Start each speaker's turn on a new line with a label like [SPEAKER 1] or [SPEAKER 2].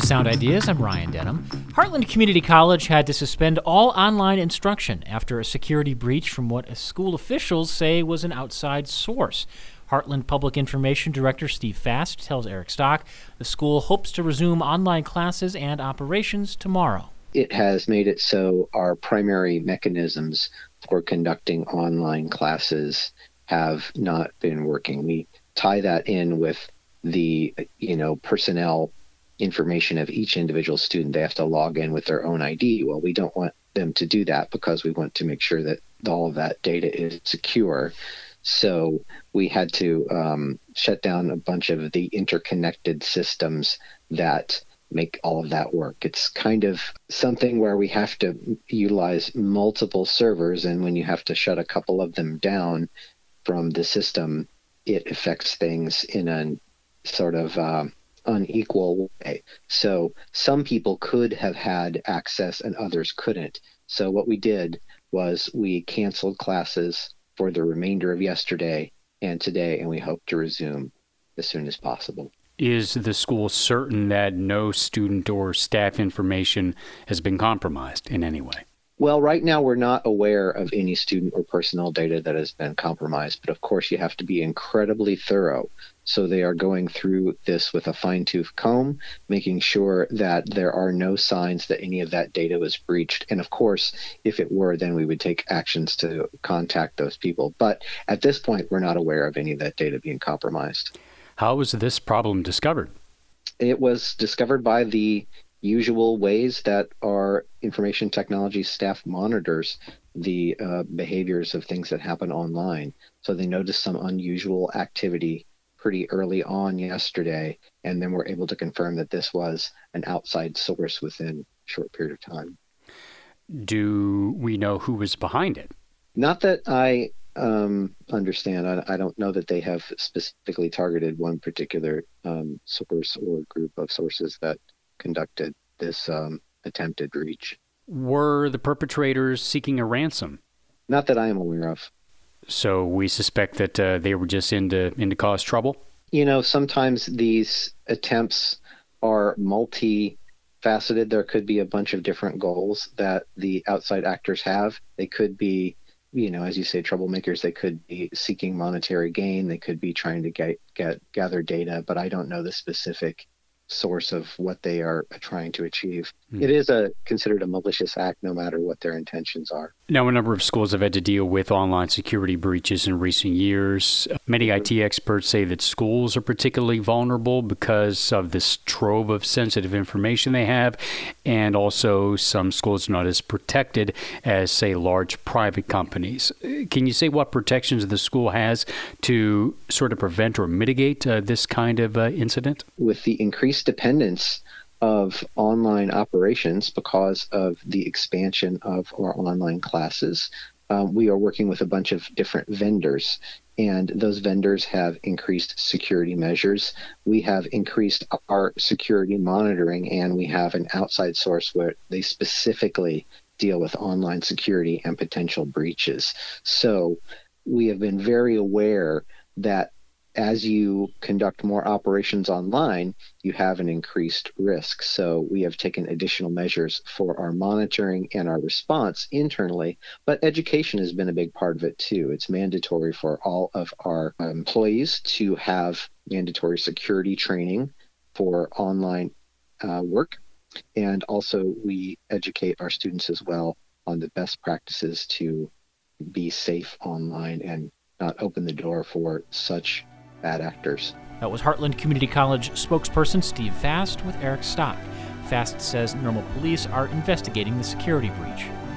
[SPEAKER 1] to Sound Ideas. I'm Ryan Denham. Heartland Community College had to suspend all online instruction after a security breach from what school officials say was an outside source. Heartland Public Information Director Steve Fast tells Eric Stock the school hopes to resume online classes and operations tomorrow.
[SPEAKER 2] It has made it so our primary mechanisms for conducting online classes have not been working. We tie that in with the personnel information of each individual student. They have to log in with their own ID. Well, we don't want them to do that because we want to make sure that all of that data is secure. So we had to shut down a bunch of the interconnected systems that make all of that work. It's kind of something where we have to utilize multiple servers, and when you have to shut a couple of them down from the system, it affects things in a sort of unequal way. So some people could have had access and others couldn't. So what we did was we canceled classes for the remainder of yesterday and today, and we hope to resume as soon as possible.
[SPEAKER 3] Is the school certain that no student or staff information has been compromised in any way?
[SPEAKER 2] Well, right now we're not aware of any student or personnel data that has been compromised, but of course you have to be incredibly thorough. So they are going through this with a fine-tooth comb, making sure that there are no signs that any of that data was breached. And of course, if it were, then we would take actions to contact those people. But at this point, we're not aware of any of that data being compromised.
[SPEAKER 3] How was this problem discovered?
[SPEAKER 2] It was discovered by the usual ways that our information technology staff monitors the behaviors of things that happen online. So they noticed some unusual activity pretty early on yesterday, and then were able to confirm that this was an outside source within a short period of time.
[SPEAKER 3] Do we know who was behind it?
[SPEAKER 2] Not that I understand. I don't know that they have specifically targeted one particular source or group of sources that conducted this attempted breach.
[SPEAKER 3] Were the perpetrators seeking a ransom?
[SPEAKER 2] Not that I am aware of.
[SPEAKER 3] So we suspect that they were just into cause trouble?
[SPEAKER 2] Sometimes these attempts are multifaceted. There could be a bunch of different goals that the outside actors have. They could be, as you say, troublemakers. They could be seeking monetary gain. They could be trying to gather data, but I don't know the specific source of what they are trying to achieve. It is considered a malicious act no matter what their intentions are.
[SPEAKER 3] Now, a number of schools have had to deal with online security breaches in recent years. Many IT experts say that schools are particularly vulnerable because of this trove of sensitive information they have, and also some schools are not as protected as, say, large private companies. Can you say what protections the school has to sort of prevent or mitigate this kind of incident?
[SPEAKER 2] With the increased dependence of online operations because of the expansion of our online classes, we are working with a bunch of different vendors, and those vendors have increased security measures. We have increased our security monitoring, and we have an outside source where they specifically deal with online security and potential breaches. So we have been very aware that as you conduct more operations online, you have an increased risk. So we have taken additional measures for our monitoring and our response internally, but education has been a big part of it too. It's mandatory for all of our employees to have mandatory security training for online work. And also we educate our students as well on the best practices to be safe online and not open the door for such bad actors.
[SPEAKER 1] That was Heartland Community College spokesperson Steve Fast with Eric Stock. Fast says Normal Police are investigating the security breach.